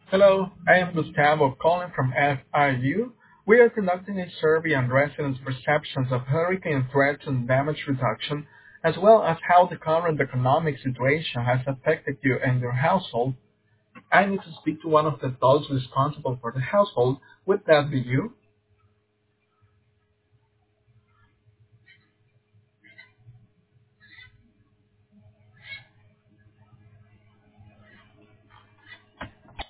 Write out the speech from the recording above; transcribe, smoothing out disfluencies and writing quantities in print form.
Hello, I am Gustavo calling from FIU. We are conducting a survey on residents' perceptions of hurricane threats and damage reduction, as well as how the current economic situation has affected you and your household. I need to speak to one of the adults responsible for the household. Would that be you?